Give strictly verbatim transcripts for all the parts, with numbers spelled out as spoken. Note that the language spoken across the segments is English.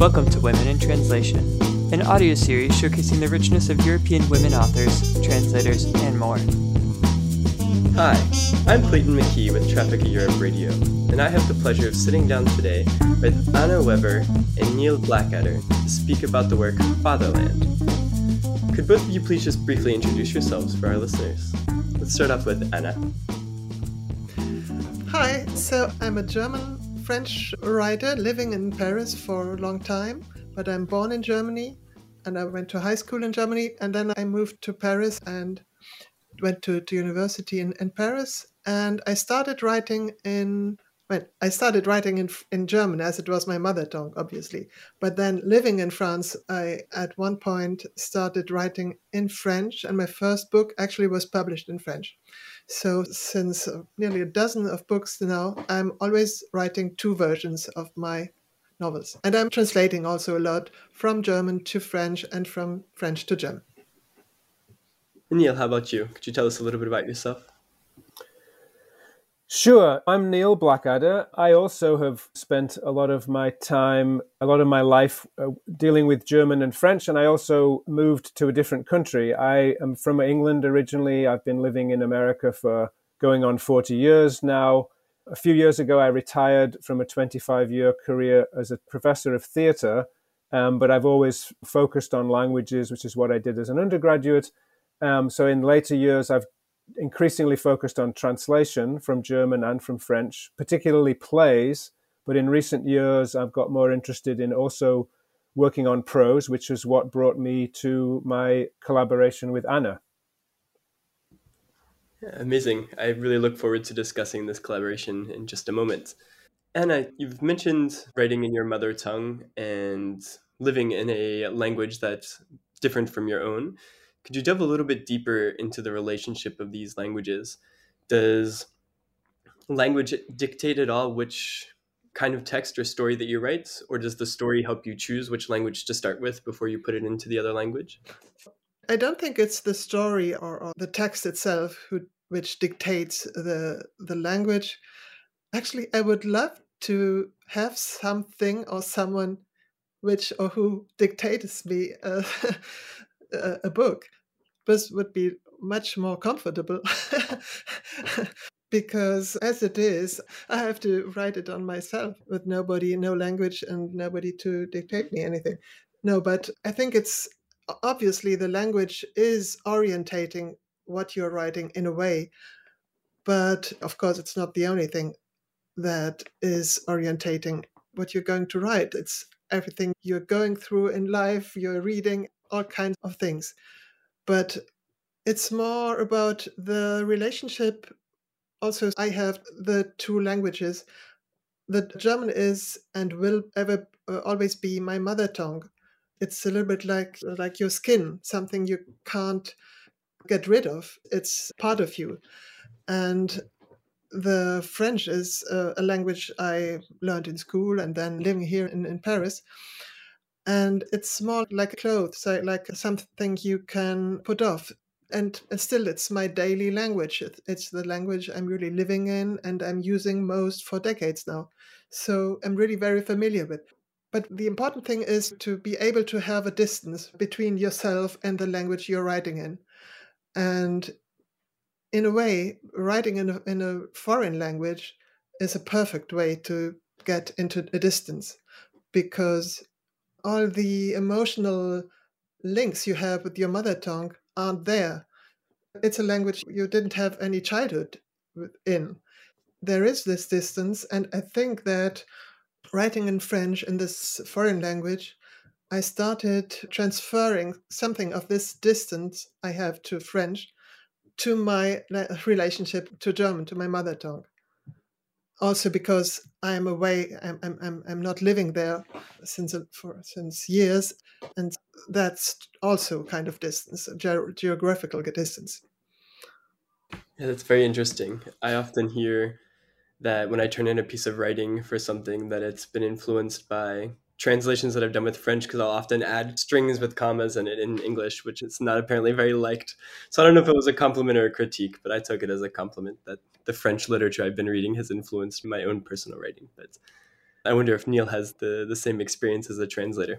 Welcome to Women in Translation, an audio series showcasing the richness of European women authors, translators, and more. Hi, I'm Clayton McKee with Traffic Europe Radio, and I have the pleasure of sitting down today with Anna Weber and Neil Blackadder to speak about the work Fatherland. Could both of you please just briefly introduce yourselves for our listeners? Let's start off with Anna. Hi, so I'm a German French writer living in Paris for a long time, but I'm born in Germany and I went to high school in Germany, and then I moved to Paris and went to, to university in, in Paris, and I started writing in well, I started writing in in German as it was my mother tongue, obviously. But then living in France, I at one point started writing in French, and my first book actually was published in French. So since nearly a dozen of books now, I'm always writing two versions of my novels. And I'm translating also a lot from German to French and from French to German. Neil, how about you? Could you tell us a little bit about yourself? Sure. I'm Neil Blackadder. I also have spent a lot of my time, a lot of my life uh, dealing with German and French, and I also moved to a different country. I am from England originally. I've been living in America for going on forty years now. A few years ago, I retired from a twenty-five-year career as a professor of theatre, um, but I've always focused on languages, which is what I did as an undergraduate. Um, so in later years, I've increasingly focused on translation from German and from French, particularly plays. But in recent years, I've got more interested in also working on prose, which is what brought me to my collaboration with Anna. Yeah, amazing. I really look forward to discussing this collaboration in just a moment. Anna, you've mentioned writing in your mother tongue and living in a language that's different from your own. Could you delve a little bit deeper into the relationship of these languages? Does language dictate at all which kind of text or story that you write, or does the story help you choose which language to start with before you put it into the other language? I don't think it's the story or, or the text itself who, which dictates the the language. Actually, I would love to have something or someone which or who dictates me a, a, a book. This would be much more comfortable because as it is, I have to write it on myself with nobody, no language, and nobody to dictate me anything. No, but I think it's obviously the language is orientating what you're writing in a way. But of course, it's not the only thing that is orientating what you're going to write. It's everything you're going through in life, you're reading, all kinds of things. But it's more about the relationship. Also, I have the two languages. The German is and will ever uh, always be my mother tongue. It's a little bit like like your skin, something you can't get rid of. It's part of you. And the French is a, a language I learned in school and then living here in, in Paris. And it's more like clothes, so like something you can put off. And, and still, it's my daily language. It, it's the language I'm really living in and I'm using most for decades now. So I'm really very familiar with. But the important thing is to be able to have a distance between yourself and the language you're writing in. And in a way, writing in a, in a foreign language is a perfect way to get into a distance, because all the emotional links you have with your mother tongue aren't there. It's a language you didn't have any childhood in. There is this distance, and I think that writing in French, in this foreign language, I started transferring something of this distance I have to French to my relationship to German, to my mother tongue. Also because I'm away, I'm I'm I'm not living there since for since years, and that's also kind of distance, a ge- geographical distance. Yeah, that's very interesting. I often hear that when I turn in a piece of writing for something, that it's been influenced by translations that I've done with French, because I'll often add strings with commas in it in English, which is not apparently very liked. So I don't know if it was a compliment or a critique, but I took it as a compliment that the French literature I've been reading has influenced my own personal writing. But I wonder if Neil has the, the same experience as a translator.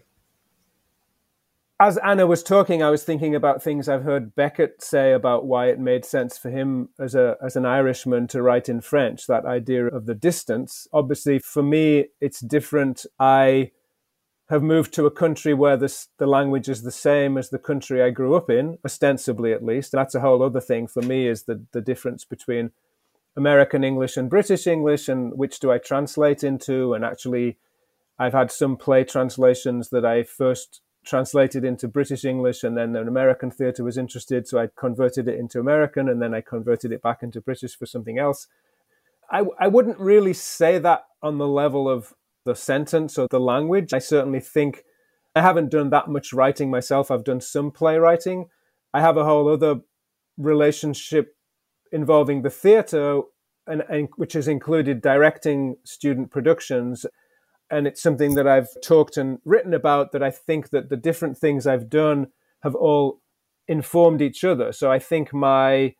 As Anna was talking, I was thinking about things I've heard Beckett say about why it made sense for him as a as an Irishman to write in French, that idea of the distance. Obviously, for me, it's different. I have moved to a country where this, the language is the same as the country I grew up in, ostensibly at least. That's a whole other thing for me, is the, the difference between American English and British English, and which do I translate into. And actually, I've had some play translations that I first translated into British English, and then an American theatre was interested, so I converted it into American, and then I converted it back into British for something else. I, I wouldn't really say that on the level of the sentence or the language. I certainly think I haven't done that much writing myself. I've done some playwriting. I have a whole other relationship involving the theatre, and, and which has included directing student productions. And it's something that I've talked and written about, that I think that the different things I've done have all informed each other. So I think my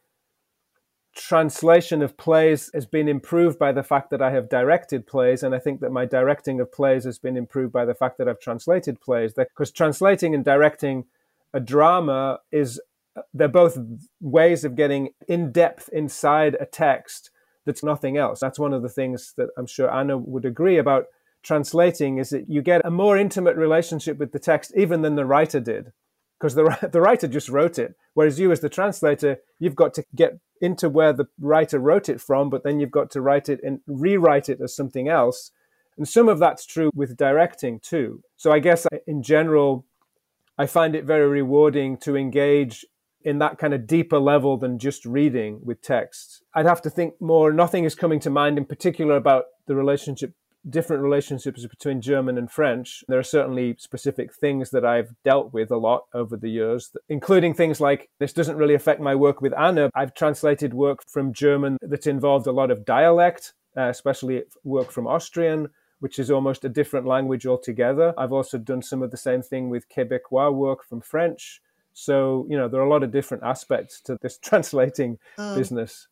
translation of plays has been improved by the fact that I have directed plays, and I think that my directing of plays has been improved by the fact that I've translated plays. Because translating and directing a drama is, they're both ways of getting in depth inside a text that's nothing else. That's one of the things that I'm sure Anna would agree about translating, is that you get a more intimate relationship with the text even than the writer did, because the, the writer just wrote it. Whereas you as the translator, you've got to get into where the writer wrote it from, but then you've got to write it and rewrite it as something else. And some of that's true with directing too. So I guess in general, I find it very rewarding to engage in that kind of deeper level than just reading with text. I'd have to think more. Nothing is coming to mind in particular about the relationship, different relationships between German and French. There are certainly specific things that I've dealt with a lot over the years, including things like, this doesn't really affect my work with Anna. I've translated work from German that involved a lot of dialect, uh, especially work from Austrian, which is almost a different language altogether. I've also done some of the same thing with Quebecois work from French. So, you know, there are a lot of different aspects to this translating um. business.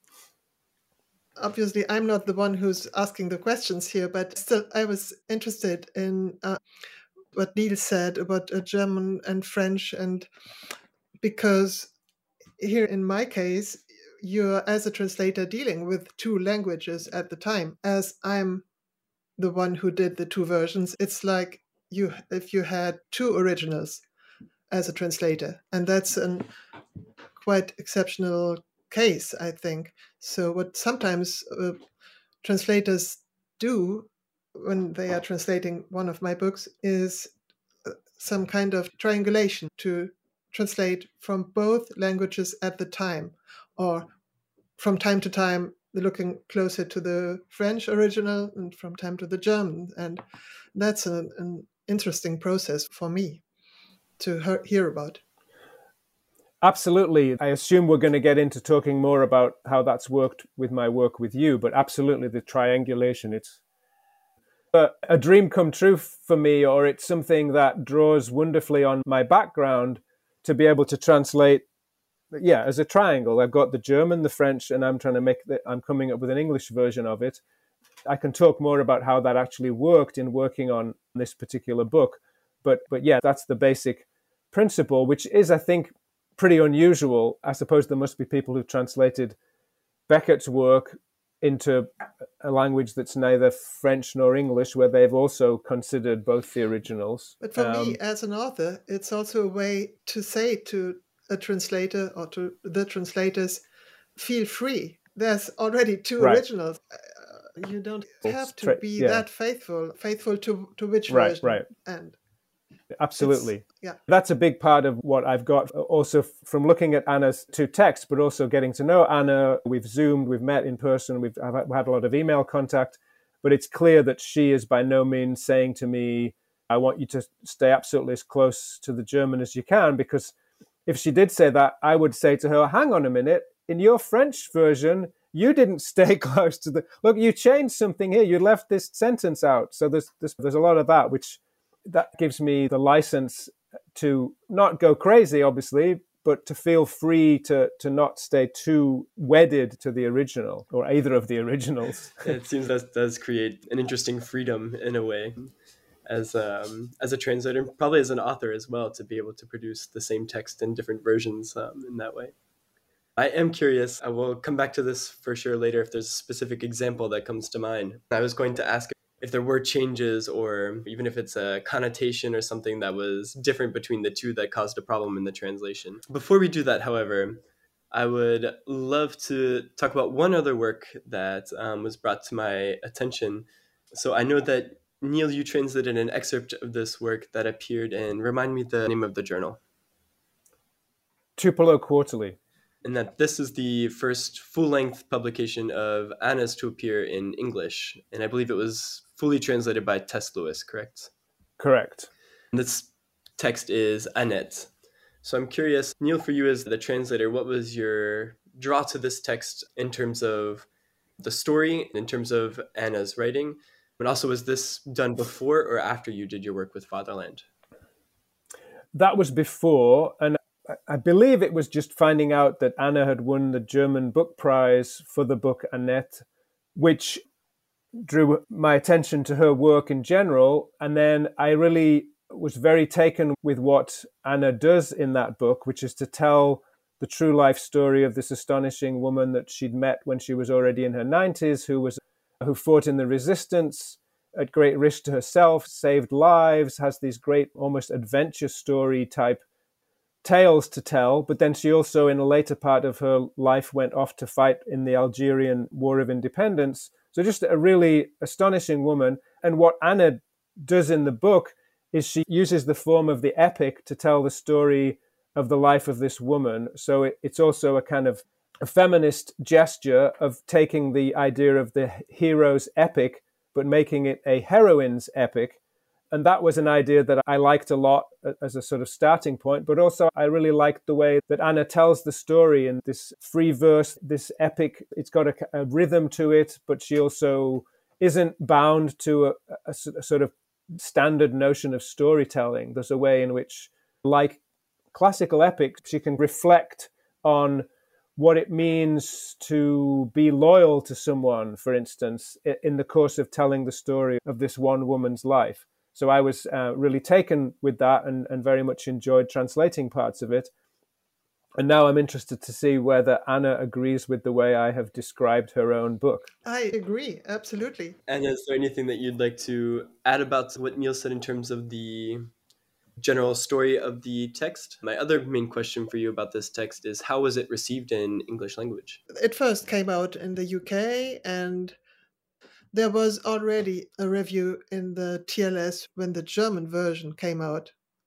Obviously, I'm not the one who's asking the questions here, but still, I was interested in uh, what Neil said about uh, German and French, and because here in my case, you're, as a translator, dealing with two languages at the time. As I'm the one who did the two versions, it's like you if you had two originals as a translator, and that's a quite exceptional case, I think. So what sometimes uh, translators do when they are translating one of my books is uh, some kind of triangulation to translate from both languages at the time, or from time to time looking closer to the French original and from time to the German. And that's a, an interesting process for me to hear about. Absolutely. I assume we're going to get into talking more about how that's worked with my work with you, but absolutely the triangulation, it's a, a dream come true for me, or it's something that draws wonderfully on my background to be able to translate, yeah, as a triangle. I've got the German, the French, and I'm trying to make the, I'm coming up with an English version of it. I can talk more about how that actually worked in working on this particular book. But, but yeah, that's the basic principle, which is, I think, pretty unusual. I suppose there must be people who've translated Beckett's work into a language that's neither French nor English, where they've also considered both the originals. But for um, me, as an author, it's also a way to say to a translator or to the translators, feel free. There's already two right. originals. Uh, you don't have to be yeah. that faithful, faithful to, to which right, version. Right. And absolutely. It's, yeah. That's a big part of what I've got also from looking at Anna's two texts, but also getting to know Anna. We've Zoomed, we've met in person, we've I've had a lot of email contact, but it's clear that she is by no means saying to me, I want you to stay absolutely as close to the German as you can, because if she did say that, I would say to her, hang on a minute, in your French version, you didn't stay close to the, look, you changed something here, you left this sentence out. So there's there's, there's a lot of that, which that gives me the license to not go crazy, obviously, but to feel free to, to not stay too wedded to the original or either of the originals. It seems that does create an interesting freedom in a way as um, as a translator, probably as an author as well, to be able to produce the same text in different versions um, in that way. I am curious, I will come back to this for sure later if there's a specific example that comes to mind. I was going to ask if there were changes or even if it's a connotation or something that was different between the two that caused a problem in the translation. Before we do that, however, I would love to talk about one other work that um, was brought to my attention. So I know that, Neil, you translated an excerpt of this work that appeared in, remind me the name of the journal. Tupelo Quarterly. And that this is the first full-length publication of Anna's to appear in English. And I believe it was fully translated by Tess Lewis, correct? Correct. And this text is Annette. So I'm curious, Neil, for you as the translator, what was your draw to this text in terms of the story, in terms of Anna's writing? And also, was this done before or after you did your work with Fatherland? That was before, and I believe it was just finding out that Anna had won the German Book Prize for the book Annette, which drew my attention to her work in general. And then I really was very taken with what Anna does in that book, which is to tell the true life story of this astonishing woman that she'd met when she was already in her nineties, who was who fought in the resistance at great risk to herself, saved lives, has these great almost adventure story type tales to tell, but then she also, in a later part of her life, went off to fight in the Algerian War of Independence. So just a really astonishing woman. And what Anna does in the book is she uses the form of the epic to tell the story of the life of this woman. So it, it's also a kind of a feminist gesture of taking the idea of the hero's epic, but making it a heroine's epic. And that was an idea that I liked a lot as a sort of starting point. But also I really liked the way that Anna tells the story in this free verse, this epic. It's got a, a rhythm to it, but she also isn't bound to a, a, a sort of standard notion of storytelling. There's a way in which, like classical epics, she can reflect on what it means to be loyal to someone, for instance, in the course of telling the story of this one woman's life. So I was uh, really taken with that and, and very much enjoyed translating parts of it. And now I'm interested to see whether Anna agrees with the way I have described her own book. I agree, absolutely. And is there anything that you'd like to add about what Neil said in terms of the general story of the text? My other main question for you about this text is, how was it received in English language? It first came out in the U K, and there was already a review in the T L S when the German version came out.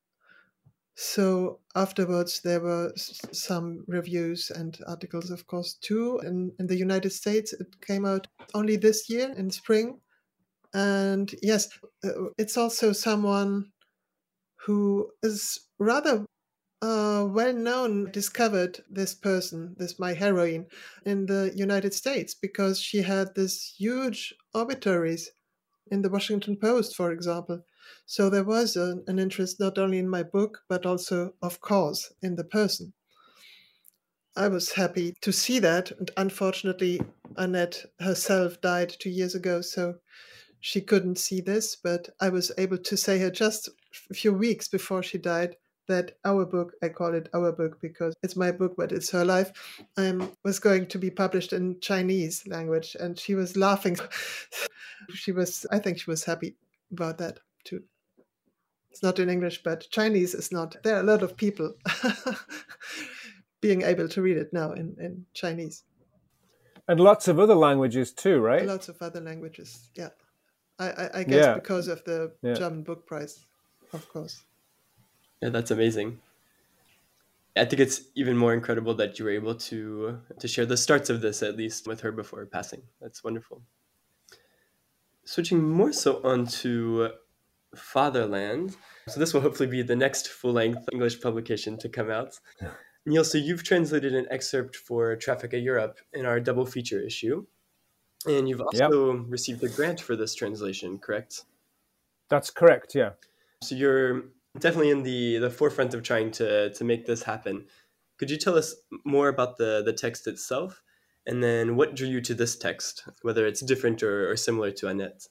So afterwards, there were some reviews and articles, of course, too. In, in the United States, it came out only this year in spring. And yes, it's also someone who is rather uh, well-known, discovered this person, this my heroine, in the United States, because she had this huge obituaries in the Washington Post, for example. So there was an, an interest not only in my book, but also, of course, in the person. I was happy to see that. And unfortunately, Annette herself died two years ago, so she couldn't see this. But I was able to say her just a few weeks before she died that our book, I call it our book because it's my book, but it's her life, um, was going to be published in Chinese language. And she was laughing. She was, I think she was happy about that too. It's not in English, but Chinese is not. There are a lot of people being able to read it now in, in Chinese. And lots of other languages too, right? Lots of other languages, yeah. I, I, I guess yeah. because of the yeah. German Book Prize, of course. Yeah, that's amazing. I think it's even more incredible that you were able to to share the starts of this, at least, with her before passing. That's wonderful. Switching more so onto Fatherland. So this will hopefully be the next full-length English publication to come out. Neil, so you've translated an excerpt for Traffica Europe in our double feature issue. And you've also yep. received a grant for this translation, correct? That's correct, yeah. So you're definitely in the, the forefront of trying to, to make this happen. Could you tell us more about the, the text itself? And then what drew you to this text, whether it's different or, or similar to Annette?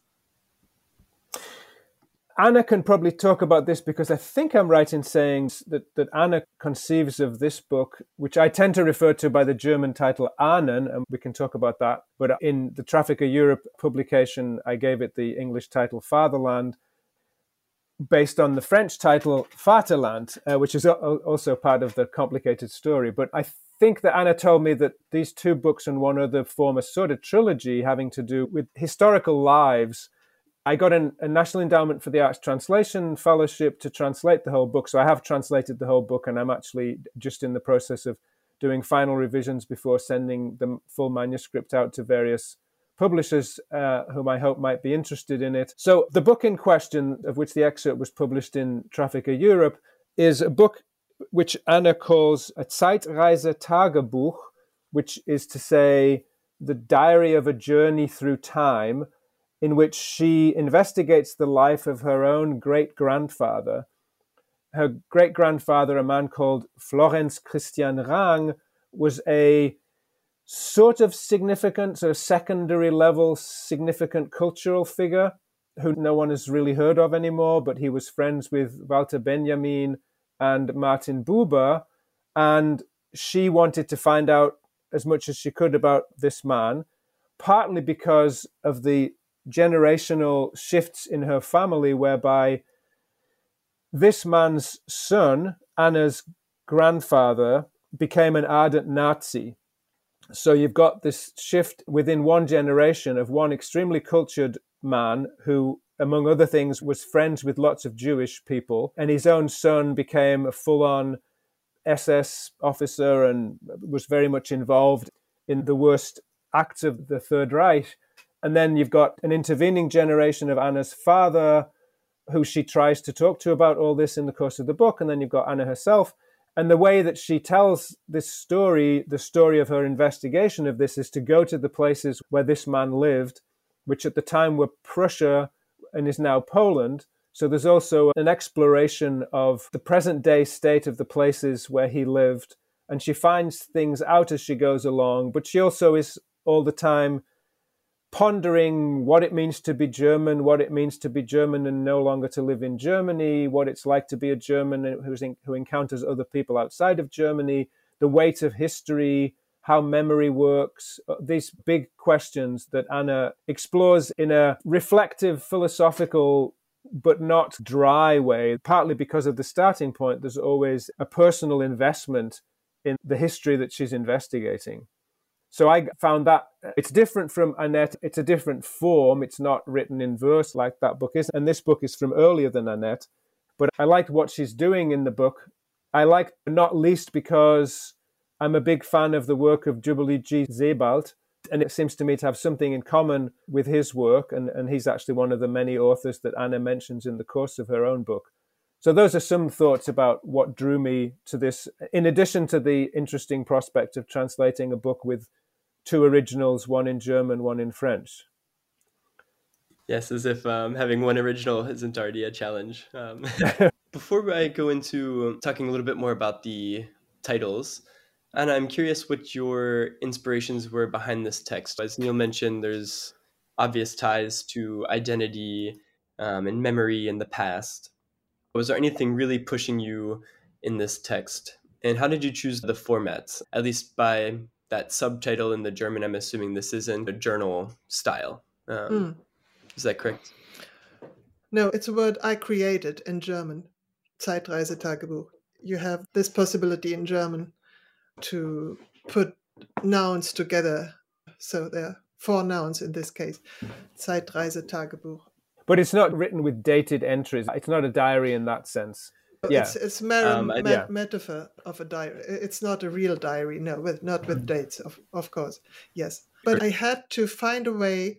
Anna can probably talk about this because I think I'm right in saying that, that Anna conceives of this book, which I tend to refer to by the German title Ahnen, and we can talk about that. But in the Trafficker Europe publication, I gave it the English title Fatherland, based on the French title Vaterland, uh, which is also part of the complicated story. But I think that Anna told me that these two books and one other form a sort of trilogy having to do with historical lives. I got an, a National Endowment for the Arts Translation Fellowship to translate the whole book. So I have translated the whole book, and I'm actually just in the process of doing final revisions before sending the full manuscript out to various publishers uh, whom I hope might be interested in it. So the book in question, of which the excerpt was published in Trafficker Europe, is a book which Anna calls a Zeitreise-Tagebuch, which is to say the diary of a journey through time, in which she investigates the life of her own great-grandfather. Her great-grandfather, a man called Florenz Christian Rang, was a sort of significant, sort of secondary level, significant cultural figure who no one has really heard of anymore, but he was friends with Walter Benjamin and Martin Buber, and she wanted to find out as much as she could about this man, partly because of the generational shifts in her family, whereby this man's son, Anna's grandfather, became an ardent Nazi. So you've got this shift within one generation of one extremely cultured man who, among other things, was friends with lots of Jewish people, and his own son became a full-on S S officer and was very much involved in the worst acts of the Third Reich. And then you've got an intervening generation of Anna's father, who she tries to talk to about all this in the course of the book. And then you've got Anna herself. And the way that she tells this story, the story of her investigation of this, is to go to the places where this man lived, which at the time were Prussia and is now Poland. So there's also an exploration of the present day state of the places where he lived. And she finds things out as she goes along, but she also is all the time pondering what it means to be German, what it means to be German and no longer to live in Germany, what it's like to be a German who's in, who encounters other people outside of Germany, the weight of history, how memory works, these big questions that Anna explores in a reflective, philosophical, but not dry way, partly because of the starting point. There's always a personal investment in the history that she's investigating. So I found that it's different from Annette. It's a different form. It's not written in verse like that book is. And this book is from earlier than Annette. But I liked what she's doing in the book. I liked not least because I'm a big fan of the work of Jubilee G. Sebald. And it seems to me to have something in common with his work. And, and he's actually one of the many authors that Anna mentions in the course of her own book. So those are some thoughts about what drew me to this, in addition to the interesting prospect of translating a book with two originals, one in German, one in French. Yes, as if um, having one original isn't already a challenge. Um, before I go into talking a little bit more about the titles, Anna, I'm curious what your inspirations were behind this text. As Neil mentioned, there's obvious ties to identity um, and memory in the past. Was there anything really pushing you in this text? And how did you choose the format? At least by that subtitle in the German, I'm assuming this isn't a journal style. Um, mm. Is that correct? No, it's a word I created in German, Zeitreise-Tagebuch. You have this possibility in German to put nouns together. So there are four nouns in this case, Zeitreise-Tagebuch. But it's not written with dated entries. It's not a diary in that sense. Yeah. It's it's mere um, me- yeah. metaphor of a diary. It's not a real diary, no, with not with dates, of of course, yes. But I had to find a way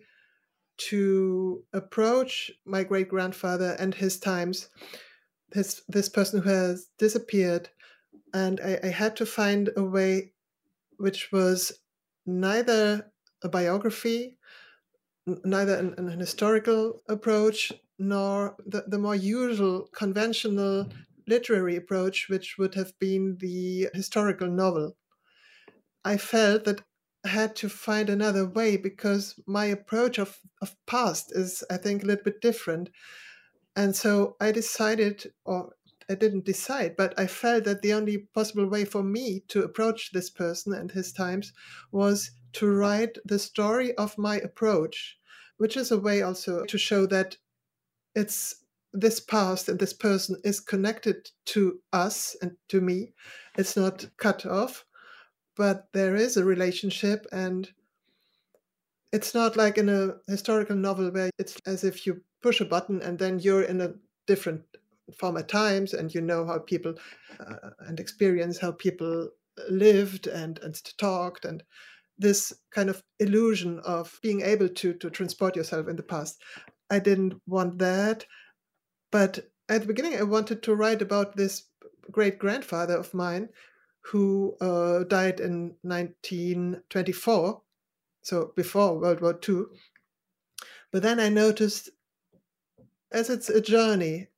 to approach my great grandfather and his times, this this person who has disappeared, and I, I had to find a way which was neither a biography, n- neither an, an historical approach, nor the, the more usual, conventional literary approach, which would have been the historical novel. I felt that I had to find another way because my approach of, of past is, I think, a little bit different. And so I decided, or I didn't decide, but I felt that the only possible way for me to approach this person and his times was to write the story of my approach, which is a way also to show that it's this past and this person is connected to us and to me. It's not cut off, but there is a relationship, and it's not like in a historical novel where it's as if you push a button and then you're in a different former times and you know how people uh, and experience how people lived and, and talked, and this kind of illusion of being able to, to transport yourself in the past. I didn't want that. But at the beginning, I wanted to write about this great-grandfather of mine who uh, died in nineteen twenty-four, so before World War Two. But then I noticed, as it's a journey,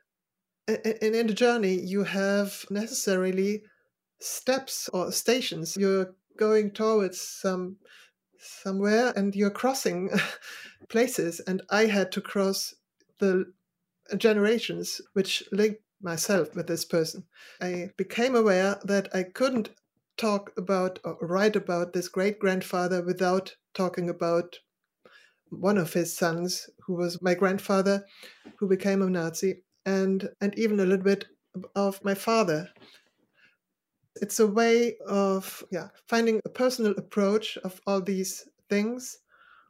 and in the journey you have necessarily steps or stations. You're going towards some somewhere and you're crossing places, and I had to cross the generations which linked myself with this person. I became aware that I couldn't talk about or write about this great-grandfather without talking about one of his sons, who was my grandfather, who became a Nazi, and, and even a little bit of my father. It's a way of yeah, finding a personal approach of all these things,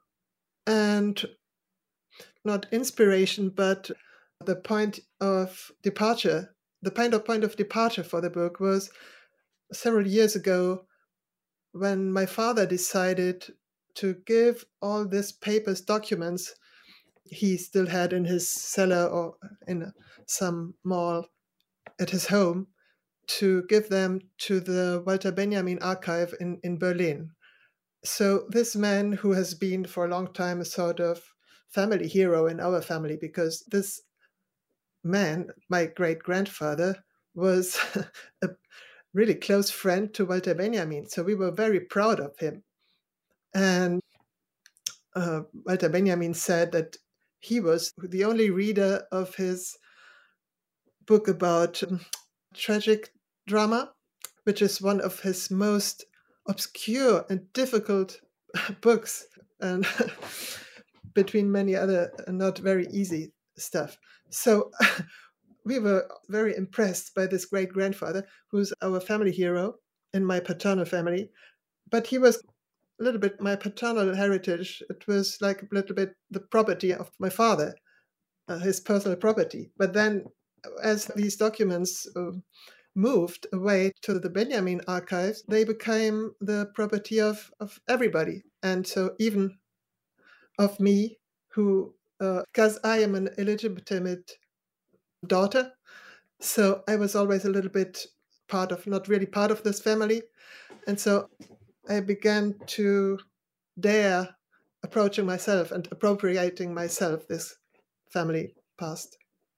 and not inspiration, but the point of departure. The point of point of departure for the book was several years ago when my father decided to give all these papers, documents he still had in his cellar or in some mall at his home, to give them to the Walter Benjamin archive in, in Berlin. So this man, who has been for a long time a sort of family hero in our family, because this man, my great-grandfather, was a really close friend to Walter Benjamin. So we were very proud of him. And uh, Walter Benjamin said that he was the only reader of his book about um, tragic drama, which is one of his most obscure and difficult books, and between many other not very easy stuff. So we were very impressed by this great-grandfather, who's our family hero in my paternal family. But he was a little bit my paternal heritage. It was like a little bit the property of my father, uh, his personal property. But then as these documents uh, moved away to the Benjamin archives, they became the property of, of everybody. And so even of me, who, because uh, I am an illegitimate daughter, so I was always a little bit part of, not really part of this family. And so I began to dare approaching myself and appropriating myself this family past.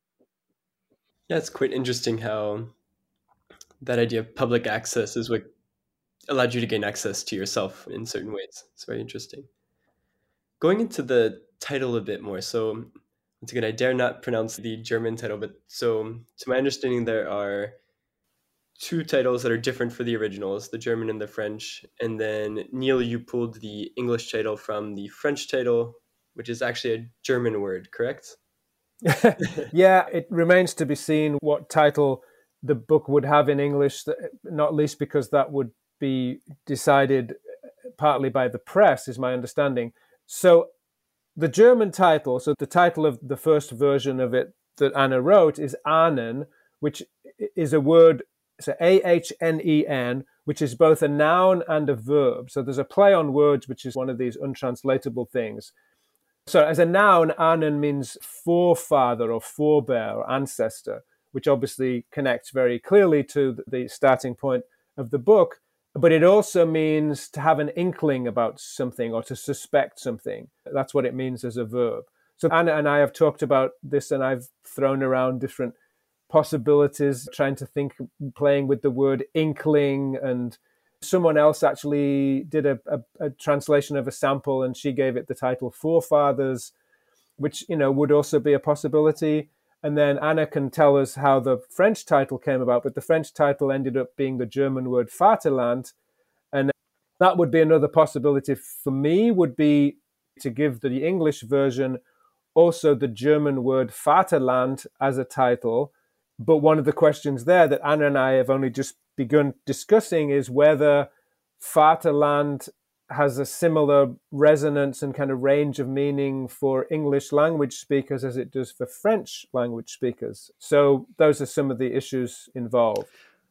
Yeah, it's quite interesting how that idea of public access is what allowed you to gain access to yourself in certain ways. It's very interesting. Going into the title a bit more, so once again, I dare not pronounce the German title, but so to my understanding, there are two titles that are different for the originals, the German and the French. And then, Neil, you pulled the English title from the French title, which is actually a German word, correct? Yeah, it remains to be seen what title the book would have in English, not least because that would be decided partly by the press, is my understanding. So the German title, so the title of the first version of it that Anna wrote is Ahnen, which is a word, so A H N E N, which is both a noun and a verb. So there's a play on words, which is one of these untranslatable things. So as a noun, Ahnen means forefather or forebear or ancestor, which obviously connects very clearly to the starting point of the book. But it also means to have an inkling about something or to suspect something. That's what it means as a verb. So Anna and I have talked about this, and I've thrown around different possibilities, trying to think, playing with the word inkling. And someone else actually did a, a, a translation of a sample, and she gave it the title Forefathers, which, you know, would also be a possibility. And then Anna can tell us how the French title came about, but the French title ended up being the German word Vaterland. And that would be another possibility for me, would be to give the English version also the German word Vaterland as a title. But one of the questions there that Anna and I have only just begun discussing is whether Vaterland has a similar resonance and kind of range of meaning for English language speakers as it does for French language speakers. So those are some of the issues involved.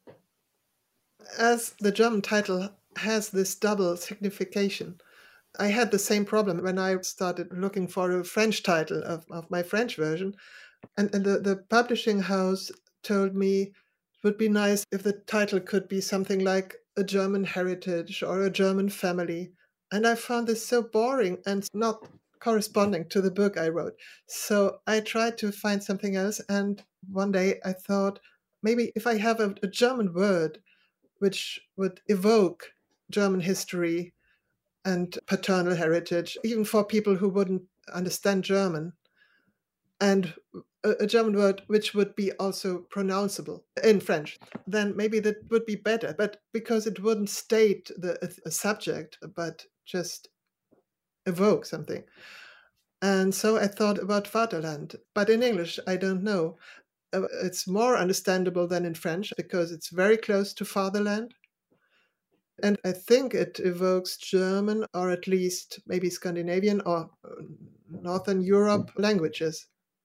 As the German title has this double signification, I had the same problem when I started looking for a French title of, of my French version. And, and the, the publishing house told me it would be nice if the title could be something like A German Heritage or A German Family. And I found this so boring and not corresponding to the book I wrote. So I tried to find something else. And one day I thought, maybe if I have a, a German word which would evoke German history and paternal heritage, even for people who wouldn't understand German, and a, a German word which would be also pronounceable in French, then maybe that would be better. But because it wouldn't state the a, a subject, but just evoke something. And so I thought about Vaterland. But in English, I don't know. Uh, it's more understandable than in French because it's very close to fatherland. And I think it evokes German, or at least maybe Scandinavian or Northern Europe languages.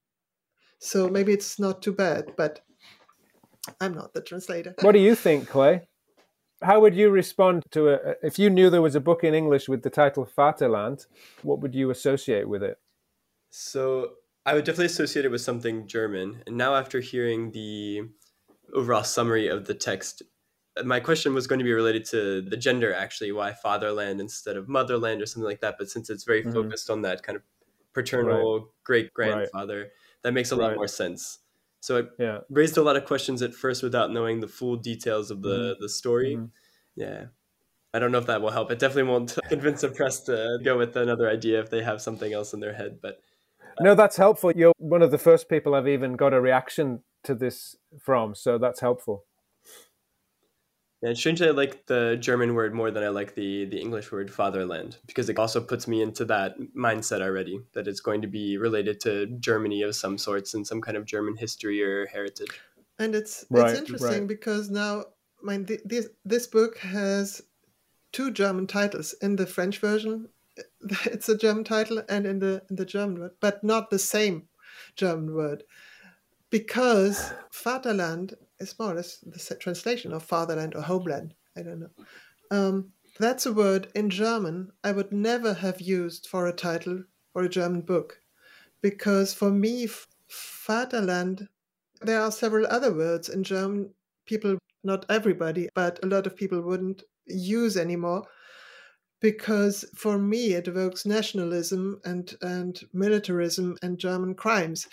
So maybe it's not too bad, but I'm not the translator. What do you think, Clay? How would you respond to a, if you knew there was a book in English with the title Vaterland, what would you associate with it? So I would definitely associate it with something German. And now after hearing the overall summary of the text, my question was going to be related to the gender, actually, why fatherland instead of motherland or something like that. But since it's very mm-hmm. focused on that kind of paternal right. great-grandfather, right. that makes a lot right. more sense. So it yeah. raised a lot of questions at first without knowing the full details of the, mm-hmm. the story. Mm-hmm. Yeah. I don't know if that will help. It definitely won't convince the press to go with another idea if they have something else in their head. But uh, no, that's helpful. You're one of the first people I've even got a reaction to this from, so that's helpful. Yeah, it's strangely I like the German word more than I like the, the English word fatherland, because it also puts me into that mindset already, that it's going to be related to Germany of some sorts and some kind of German history or heritage. And it's right, it's interesting right. because now, I mean, th- this, this book has two German titles. In the French version, it's a German title, and in the in the German word, but not the same German word. Because Vaterland is more or less the translation of fatherland or homeland. I don't know. Um, that's a word in German I would never have used for a title for a German book. Because for me, Vaterland, there are several other words in German people, not everybody, but a lot of people wouldn't use anymore. Because for me, it evokes nationalism and, and militarism and German crimes.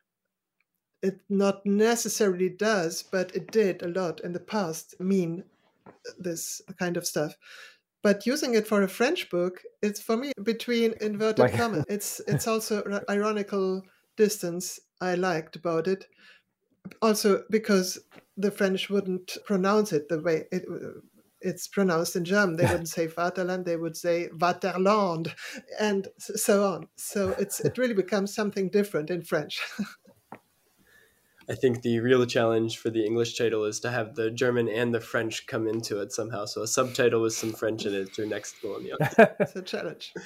It not necessarily does, but it did a lot in the past mean this kind of stuff. But using it for a French book, it's for me between inverted like, commas. It's it's also an ironical distance I liked about it. Also because the French wouldn't pronounce it the way it, it's pronounced in German. They wouldn't say Vaterland, they would say Vaterland, and so on. So it's it really becomes something different in French. I think the real challenge for the English title is to have the German and the French come into it somehow. So a subtitle with some French in it is your next goal. It's a challenge.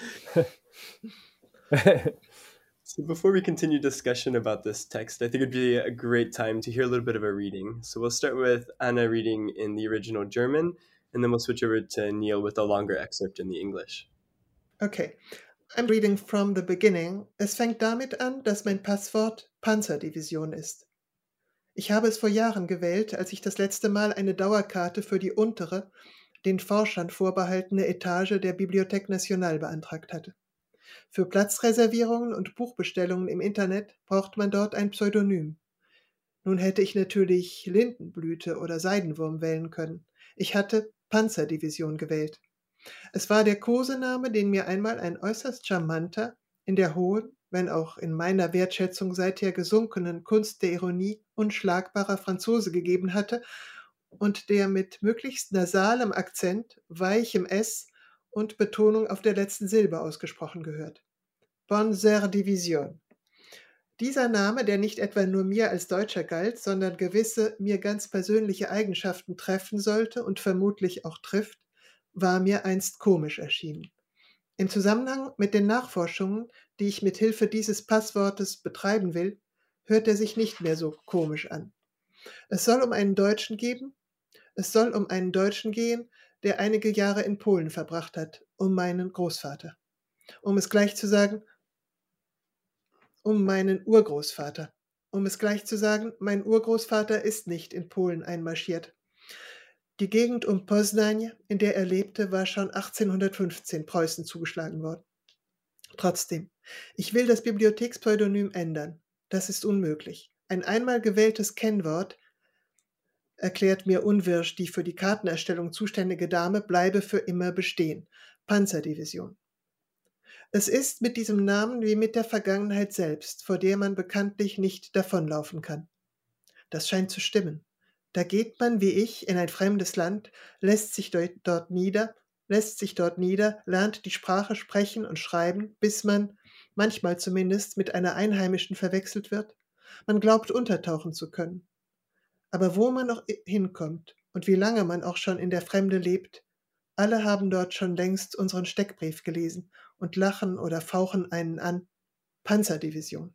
So before we continue discussion about this text, I think it'd be a great time to hear a little bit of a reading. So we'll start with Anna reading in the original German, and then we'll switch over to Neil with a longer excerpt in the English. Okay. I'm reading from the beginning. Es fängt damit an, dass mein Passwort Panzerdivision ist. Ich habe es vor Jahren gewählt, als ich das letzte Mal eine Dauerkarte für die untere, den Forschern vorbehaltene Etage der Bibliothèque Nationale beantragt hatte. Für Platzreservierungen und Buchbestellungen im Internet braucht man dort ein Pseudonym. Nun hätte ich natürlich Lindenblüte oder Seidenwurm wählen können. Ich hatte Panzerdivision gewählt. Es war der Kosename, den mir einmal ein äußerst charmanter, in der hohen, wenn auch in meiner Wertschätzung seither gesunkenen Kunst der Ironie unschlagbarer Franzose gegeben hatte und der mit möglichst nasalem Akzent, weichem S und Betonung auf der letzten Silbe ausgesprochen gehört. Panzerdivision. Dieser Name, der nicht etwa nur mir als Deutscher galt, sondern gewisse mir ganz persönliche Eigenschaften treffen sollte und vermutlich auch trifft, war mir einst komisch erschienen. Im Zusammenhang mit den Nachforschungen, die ich mit Hilfe dieses Passwortes betreiben will, hört er sich nicht mehr so komisch an. Es soll um einen Deutschen geben, es soll um einen Deutschen gehen, der einige Jahre in Polen verbracht hat, um meinen Großvater. Um es gleich zu sagen, um meinen Urgroßvater. Um es gleich zu sagen, mein Urgroßvater ist nicht in Polen einmarschiert. Die Gegend um Poznań, in der er lebte, war schon achtzehnhundertfünfzehn Preußen zugeschlagen worden. Trotzdem, ich will das Bibliothekspseudonym ändern. Das ist unmöglich. Ein einmal gewähltes Kennwort, erklärt mir unwirsch die für die Kartenerstellung zuständige Dame, bleibe für immer bestehen. Panzerdivision. Es ist mit diesem Namen wie mit der Vergangenheit selbst, vor der man bekanntlich nicht davonlaufen kann. Das scheint zu stimmen. Da geht man, wie ich, in ein fremdes Land, lässt sich dort nieder, lässt sich dort nieder, lernt die Sprache sprechen und schreiben, bis man, manchmal zumindest, mit einer Einheimischen verwechselt wird. Man glaubt, untertauchen zu können. Aber wo man auch hinkommt und wie lange man auch schon in der Fremde lebt, alle haben dort schon längst unseren Steckbrief gelesen und lachen oder fauchen einen an. Panzerdivision.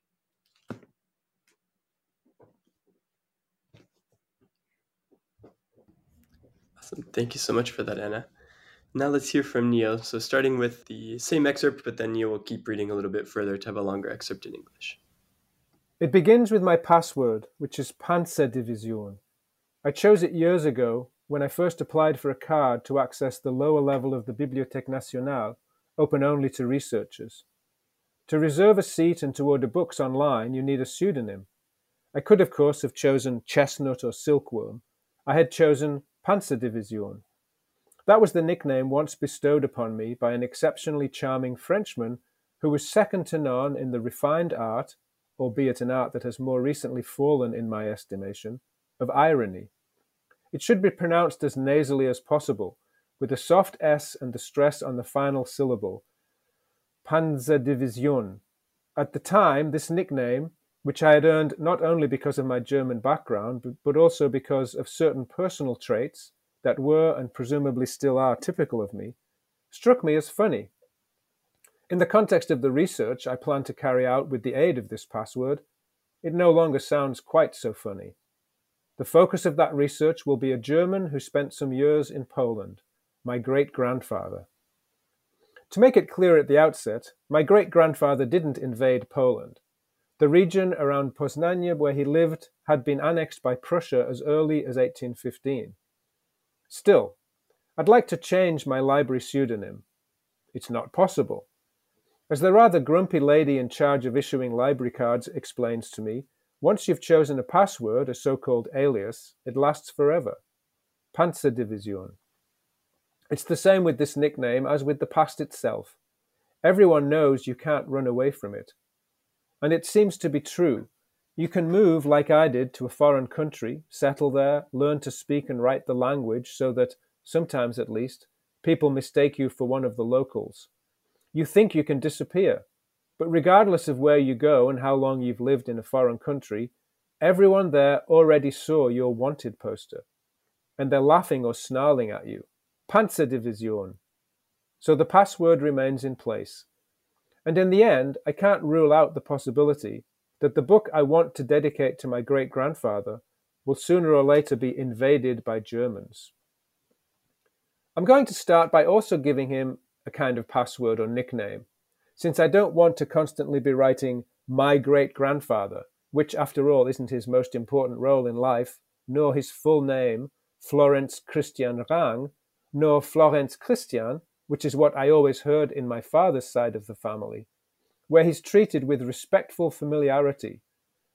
Awesome. Thank you so much for that, Anna. Now let's hear from Neil. So starting with the same excerpt, but then Neil will keep reading a little bit further to have a longer excerpt in English. It begins with my password, which is Panzerdivision. I chose it years ago when I first applied for a card to access the lower level of the Bibliothèque Nationale, open only to researchers. To reserve a seat and to order books online, you need a pseudonym. I could, of course, have chosen Chestnut or Silkworm. I had chosen Panzerdivision. That was the nickname once bestowed upon me by an exceptionally charming Frenchman who was second to none in the refined art, albeit an art that has more recently fallen in my estimation, of irony. It should be pronounced as nasally as possible, with a soft S and the stress on the final syllable. Panzerdivision. At the time, this nickname, which I had earned not only because of my German background, but also because of certain personal traits that were and presumably still are typical of me, struck me as funny. In the context of the research I plan to carry out with the aid of this password, it no longer sounds quite so funny. The focus of that research will be a German who spent some years in Poland, my great-grandfather. To make it clear at the outset, my great-grandfather didn't invade Poland. The region around Poznań where he lived had been annexed by Prussia as early as eighteen fifteen. Still, I'd like to change my library pseudonym. It's not possible. As the rather grumpy lady in charge of issuing library cards explains to me, once you've chosen a password, a so-called alias, it lasts forever. Panzerdivision. It's the same with this nickname as with the past itself. Everyone knows you can't run away from it. And it seems to be true. You can move, like I did, to a foreign country, settle there, learn to speak and write the language so that, sometimes at least, people mistake you for one of the locals. You think you can disappear, but regardless of where you go and how long you've lived in a foreign country, everyone there already saw your wanted poster, and they're laughing or snarling at you. Panzerdivision. So the password remains in place. And in the end, I can't rule out the possibility that the book I want to dedicate to my great-grandfather will sooner or later be invaded by Germans. I'm going to start by also giving him a kind of password or nickname, since I don't want to constantly be writing my great-grandfather, which after all isn't his most important role in life, nor his full name, Florenz Christian Rang, nor Florenz Christian, which is what I always heard in my father's side of the family, where he's treated with respectful familiarity,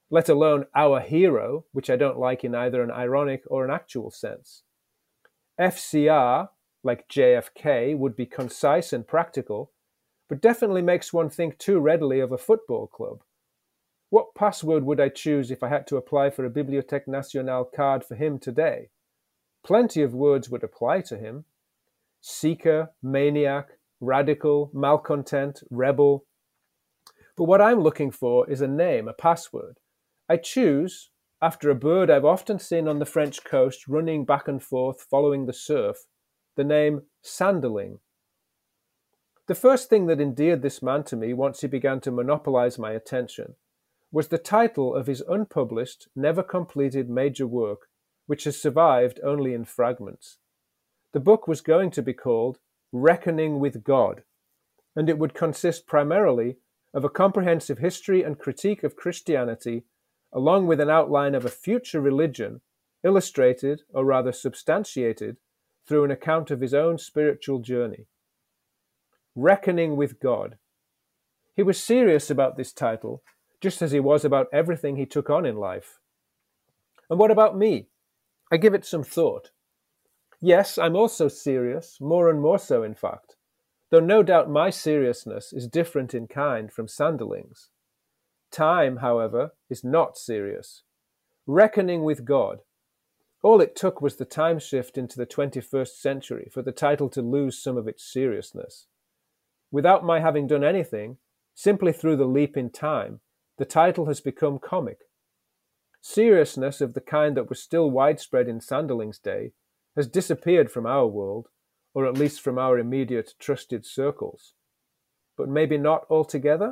let alone our hero, which I don't like in either an ironic or an actual sense. F C R, like J F K, would be concise and practical, but definitely makes one think too readily of a football club. What password would I choose if I had to apply for a Bibliothèque Nationale card for him today? Plenty of words would apply to him. Seeker, maniac, radical, malcontent, rebel. But what I'm looking for is a name, a password. I choose, after a bird I've often seen on the French coast running back and forth following the surf, the name Sanderling. The first thing that endeared this man to me once he began to monopolize my attention was the title of his unpublished, never completed major work, which has survived only in fragments. The book was going to be called Reckoning with God, and it would consist primarily of a comprehensive history and critique of Christianity, along with an outline of a future religion, illustrated, or rather substantiated, through an account of his own spiritual journey. Reckoning with God. He was serious about this title, just as he was about everything he took on in life. And what about me? I give it some thought. Yes, I'm also serious, more and more so in fact, though no doubt my seriousness is different in kind from Sanderling's. Time, however, is not serious. Reckoning with God. All it took was the time shift into the twenty-first century for the title to lose some of its seriousness. Without my having done anything, simply through the leap in time, the title has become comic. Seriousness of the kind that was still widespread in Sanderling's day has disappeared from our world, or at least from our immediate trusted circles. But maybe not altogether?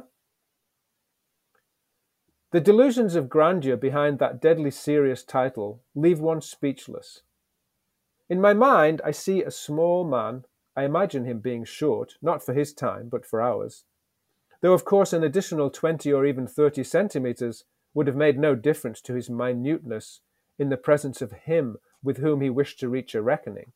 The delusions of grandeur behind that deadly serious title leave one speechless. In my mind, I see a small man. I imagine him being short, not for his time, but for ours. Though, of course, an additional twenty or even thirty centimetres would have made no difference to his minuteness in the presence of him with whom he wished to reach a reckoning.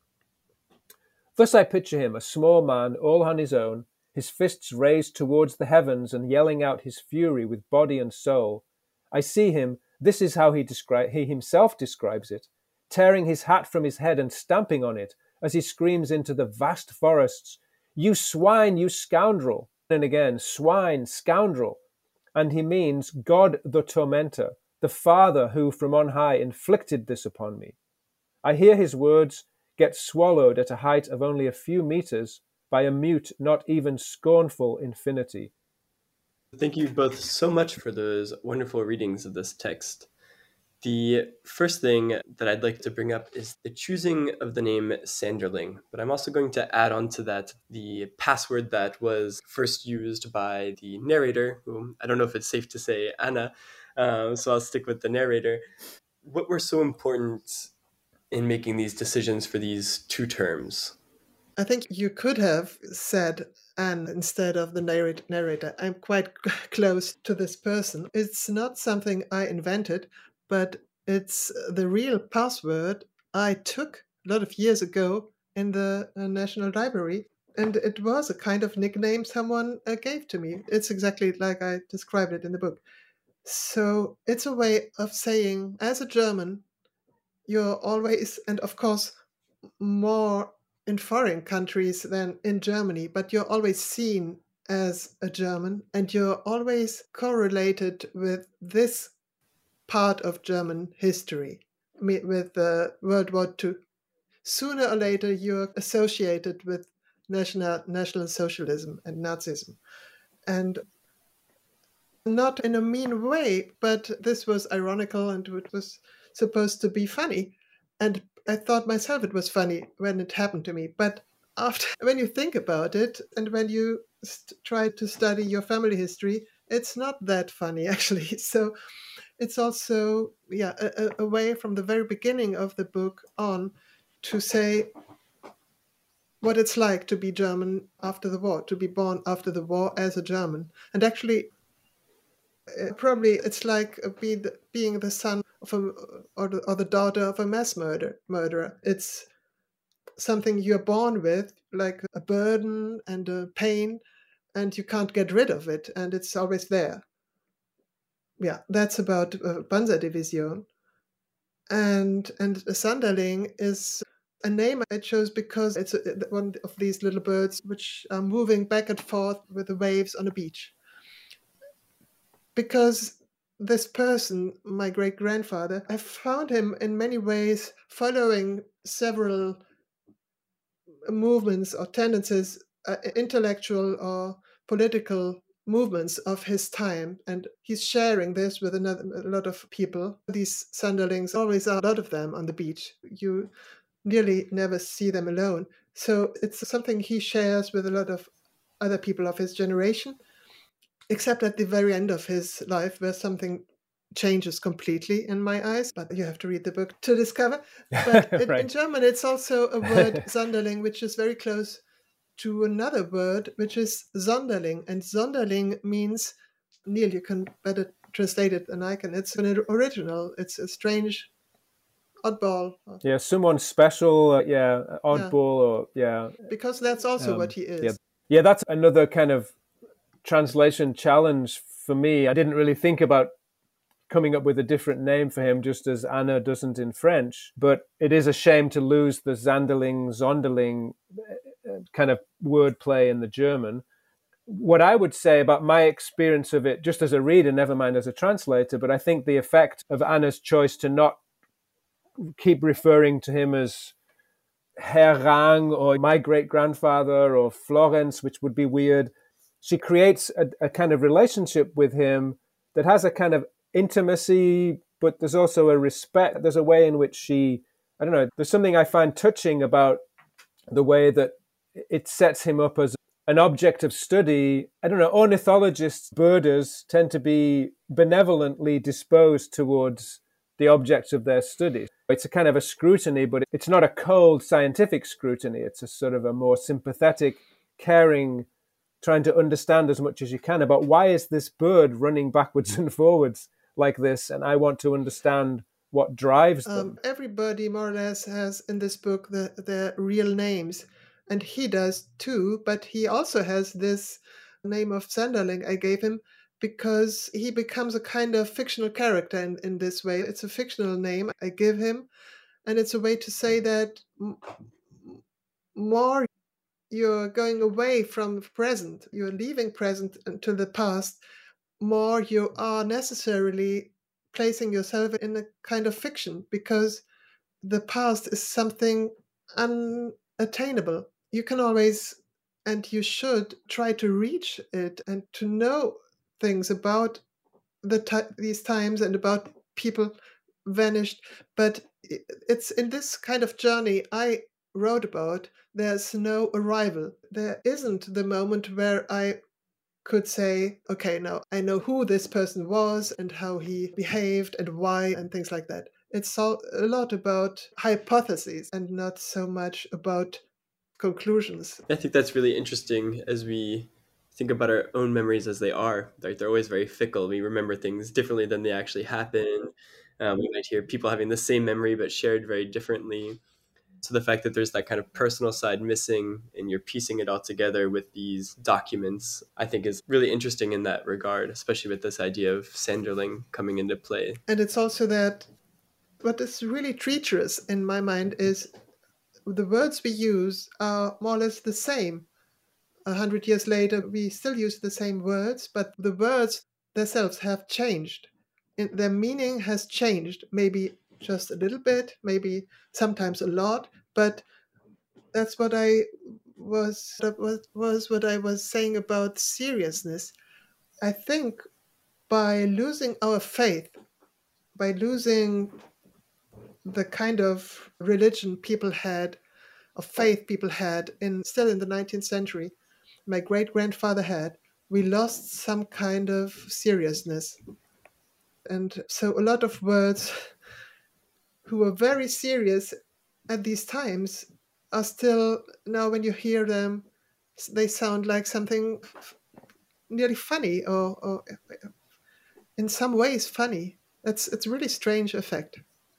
Thus I picture him, a small man, all on his own, his fists raised towards the heavens and yelling out his fury with body and soul. I see him, this is how he, descri- he himself describes it, tearing his hat from his head and stamping on it as he screams into the vast forests, "You swine, you scoundrel!" And again, swine, scoundrel. And he means God the tormentor, the Father who from on high inflicted this upon me. I hear his words get swallowed at a height of only a few meters by a mute, not even scornful infinity. Thank you both so much for those wonderful readings of this text. The first thing that I'd like to bring up is the choosing of the name Sanderling, but I'm also going to add on to that the password that was first used by the narrator, whom I don't know if it's safe to say Anna, um, so I'll stick with the narrator. What were so important in making these decisions for these two terms? I think you could have said Anne instead of the narr- narrator. I'm quite close to this person. It's not something I invented, but it's the real password I took a lot of years ago in the uh, National Library. And it was a kind of nickname someone uh, gave to me. It's exactly like I described it in the book. So it's a way of saying, as a German, you're always, and of course, more in foreign countries than in Germany, but you're always seen as a German, and you're always correlated with this part of German history, with uh, World War Two. Sooner or later, you're associated with national national socialism and Nazism. And not in a mean way, but this was ironical and it was supposed to be funny. And I thought myself it was funny when it happened to me. But after, when you think about it, and when you st- try to study your family history, it's not that funny, actually. So it's also, yeah, a, a way from the very beginning of the book on to say what it's like to be German after the war, to be born after the war as a German. And actually, uh, probably it's like be the, being the son of a, or, the, or the daughter of a mass murder, murderer. It's something you're born with, like a burden and a pain, and you can't get rid of it, and it's always there. yeah, that's about uh, Panzerdivision. And and Sanderling is a name I chose because it's a, one of these little birds which are moving back and forth with the waves on a beach. Because this person, my great grandfather, I found him in many ways following several movements or tendencies, uh, intellectual or political movements of his time, and he's sharing this with another, a lot of people. These Sanderlings, always are a lot of them on the beach. You nearly never see them alone. So it's something he shares with a lot of other people of his generation, except at the very end of his life, where something changes completely in my eyes, but you have to read the book to discover. But in, right. in German, it's also a word, Sonderling, which is very close to another word, which is Sonderling. And Sonderling means, Neil, you can better translate it than I can. It's an original. It's a strange oddball. Yeah, someone special, uh, yeah, oddball, yeah. or yeah. Because that's also um, what he is. Yeah. yeah, that's another kind of translation challenge for me. I didn't really think about coming up with a different name for him, just as Anna doesn't in French. But it is a shame to lose the Sanderling, Sonderling kind of wordplay in the German. What I would say about my experience of it, just as a reader, never mind as a translator, but I think the effect of Anna's choice to not keep referring to him as Herr Rang or my great-grandfather or Florence, which would be weird. She creates a, a kind of relationship with him that has a kind of intimacy, but there's also a respect. There's a way in which she, I don't know, there's something I find touching about the way that it sets him up as an object of study. I don't know, ornithologists, birders tend to be benevolently disposed towards the objects of their study. It's a kind of a scrutiny, but it's not a cold scientific scrutiny. It's a sort of a more sympathetic, caring, trying to understand as much as you can about why is this bird running backwards and forwards like this, and I want to understand what drives them. Um, everybody more or less has in this book the, their real names, and he does too, but he also has this name of Sanderling I gave him because he becomes a kind of fictional character in, in this way. It's a fictional name I give him, and it's a way to say that m- more you're going away from present, you're leaving present to the past, more you are necessarily placing yourself in a kind of fiction, because the past is something unattainable. You can always, and you should, try to reach it and to know things about the t- these times and about people vanished. But it's in this kind of journey I wrote about, there's no arrival. There isn't the moment where I could say, okay, now I know who this person was and how he behaved and why and things like that. It's all, a lot about hypotheses and not so much about conclusions. I think that's really interesting as we think about our own memories as they are. Like, they're always very fickle. We remember things differently than they actually happen. Um, we might hear people having the same memory but shared very differently. So the fact that there's that kind of personal side missing and you're piecing it all together with these documents, I think is really interesting in that regard, especially with this idea of Sanderling coming into play. And it's also that what is really treacherous in my mind is the words we use are more or less the same. A hundred years later, we still use the same words, but the words themselves have changed. Their meaning has changed, maybe just a little bit, maybe sometimes a lot, but that's what I was, that was, was what I was saying about seriousness. I think by losing our faith, by losing the kind of religion people had, of faith people had, in still in the nineteenth century, my great-grandfather had, we lost some kind of seriousness. And so a lot of words who were very serious at these times are still, now when you hear them, they sound like something nearly funny or, or in some ways funny. It's, it's a really strange effect.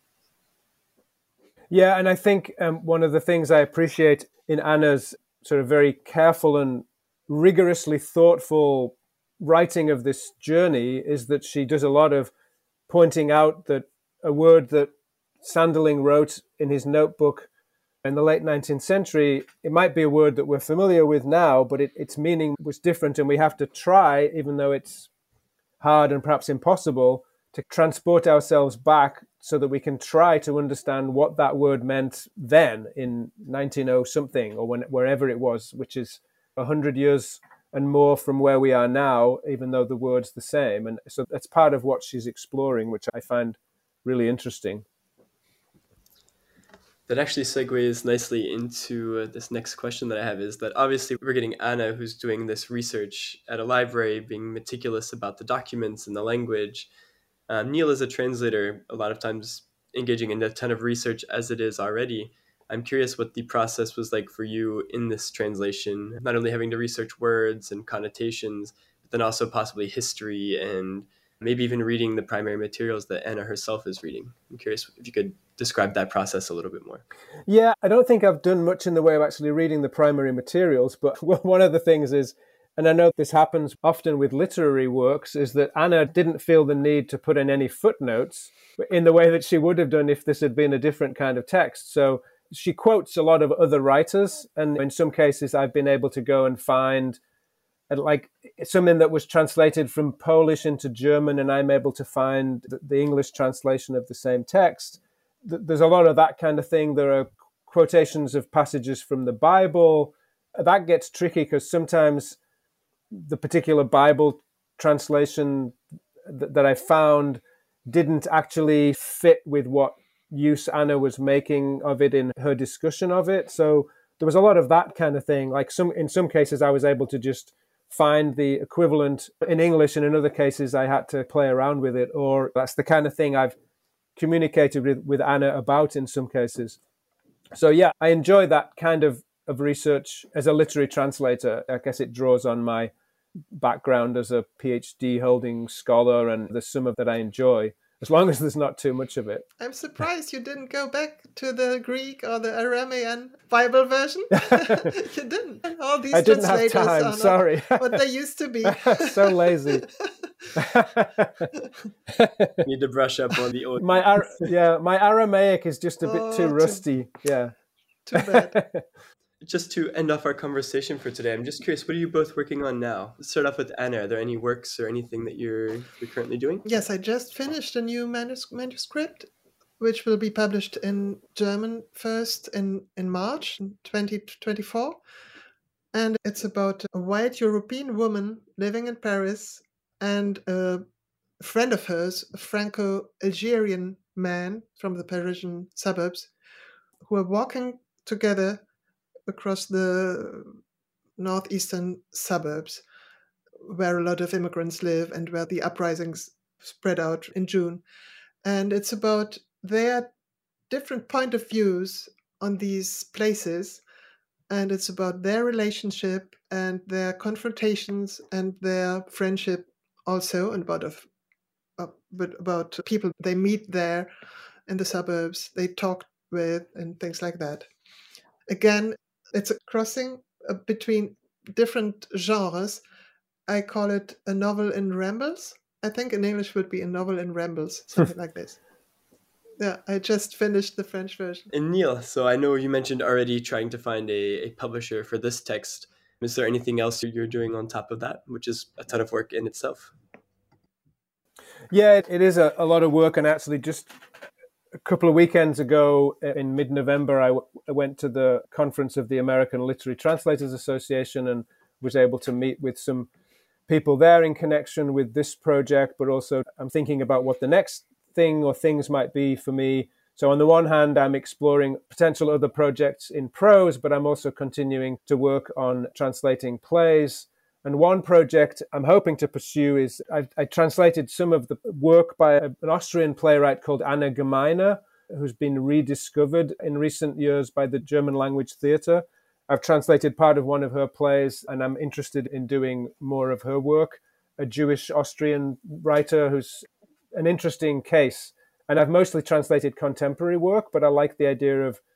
Yeah, and I think um, one of the things I appreciate in Anna's sort of very careful and rigorously thoughtful writing of this journey is that she does a lot of pointing out that a word that Sanderling wrote in his notebook in the late nineteenth century, it might be a word that we're familiar with now, but it, its meaning was different, and we have to try, even though it's hard and perhaps impossible, to transport ourselves back so that we can try to understand what that word meant then in nineteen oh something, or when, wherever it was, which is a hundred years and more from where we are now, even though the word's the same. And so that's part of what she's exploring, which I find really interesting. That actually segues nicely into uh, this next question that I have, is that obviously we're getting Anna, who's doing this research at a library, being meticulous about the documents and the language. Um, Neil is a translator, a lot of times engaging in a ton of research as it is already. I'm curious what the process was like for you in this translation, not only having to research words and connotations, but then also possibly history and maybe even reading the primary materials that Anna herself is reading. I'm curious if you could describe that process a little bit more. Yeah, I don't think I've done much in the way of actually reading the primary materials, but one of the things is, and I know this happens often with literary works, is that Anna didn't feel the need to put in any footnotes in the way that she would have done if this had been a different kind of text. So she quotes a lot of other writers, and in some cases I've been able to go and find like something that was translated from Polish into German, and I'm able to find the English translation of the same text. There's a lot of that kind of thing. There are quotations of passages from the Bible. That gets tricky because sometimes the particular Bible translation that I found didn't actually fit with what use Anna was making of it in her discussion of it. So there was a lot of that kind of thing. Like some, in some cases, I was able to just find the equivalent in English, and in other cases, I had to play around with it. Or that's the kind of thing I've communicated with, with Anna about in some cases. So yeah, I enjoy that kind of, of research as a literary translator. I guess it draws on my background as a PhD holding scholar, and there's some of that I enjoy, as long as there's not too much of it. I'm surprised you didn't go back to the Greek or the Aramean Bible version. You didn't. All these I didn't have translators time, are sorry. what they used to be. So lazy. Need to brush up on the old. My Ar- yeah, my Aramaic is just a bit Oh, too too- rusty. Yeah. Too bad. Just to end off our conversation for today, I'm just curious, what are you both working on now? Let's start off with Anna. Are there any works or anything that you're, you're currently doing? Yes, I just finished a new manus- manuscript, which will be published in German first in, in March twenty twenty-four. And it's about a white European woman living in Paris and a friend of hers, a Franco-Algerian man from the Parisian suburbs, who are walking together across the northeastern suburbs, where a lot of immigrants live and where the uprisings spread out in June. And it's about their different point of views on these places, and it's about their relationship and their confrontations and their friendship also, and about, of, uh, but about people they meet there in the suburbs, they talk with, and things like that. Again, it's a crossing uh, between different genres. I call it a novel in rambles. I think in English would be a novel in rambles, something like this. Yeah, I just finished the French version. And Neil, so I know you mentioned already trying to find a, a publisher for this text. Is there anything else you're doing on top of that, which is a ton of work in itself? Yeah, it, it is a, a lot of work, and actually just a couple of weekends ago in mid-November, I, w- I went to the conference of the American Literary Translators Association and was able to meet with some people there in connection with this project, but also I'm thinking about what the next thing or things might be for me. So on the one hand, I'm exploring potential other projects in prose, but I'm also continuing to work on translating plays. And one project I'm hoping to pursue is I've, I translated some of the work by a, an Austrian playwright called Anna Gemeiner, who's been rediscovered in recent years by the German Language Theatre. I've translated part of one of her plays, and I'm interested in doing more of her work. A Jewish Austrian writer who's an interesting case. And I've mostly translated contemporary work, but I like the idea of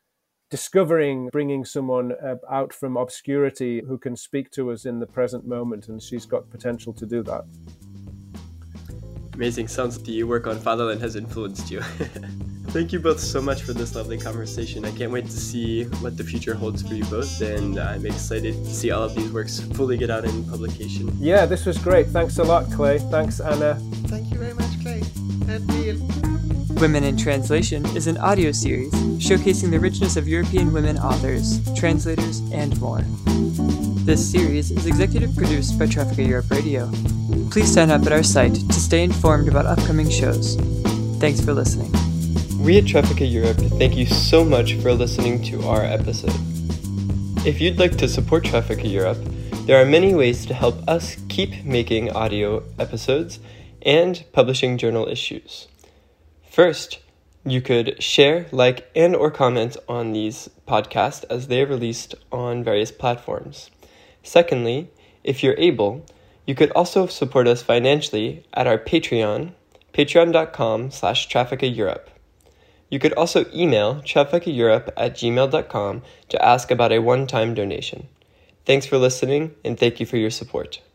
discovering, bringing someone uh, out from obscurity who can speak to us in the present moment, and she's got potential to do that. Amazing. Sounds like the work on Fatherland has influenced you. Thank you both so much for this lovely conversation. I can't wait to see what the future holds for you both, and I'm excited to see all of these works fully get out in publication. Yeah, this was great. Thanks a lot, Clay. Thanks, Anna. Thank you very much, Clay. And Neil. Women in Translation is an audio series showcasing the richness of European women authors, translators, and more. This series is executive produced by Traffica Europe Radio. Please sign up at our site to stay informed about upcoming shows. Thanks for listening. We at Traffica Europe thank you so much for listening to our episode. If you'd like to support Traffica Europe, there are many ways to help us keep making audio episodes and publishing journal issues. First, you could share, like, and or comment on these podcasts as they are released on various platforms. Secondly, if you're able, you could also support us financially at our Patreon, patreon.com slash Traffica Europe. You could also email trafficaeurope at gmail dot com to ask about a one-time donation. Thanks for listening, and thank you for your support.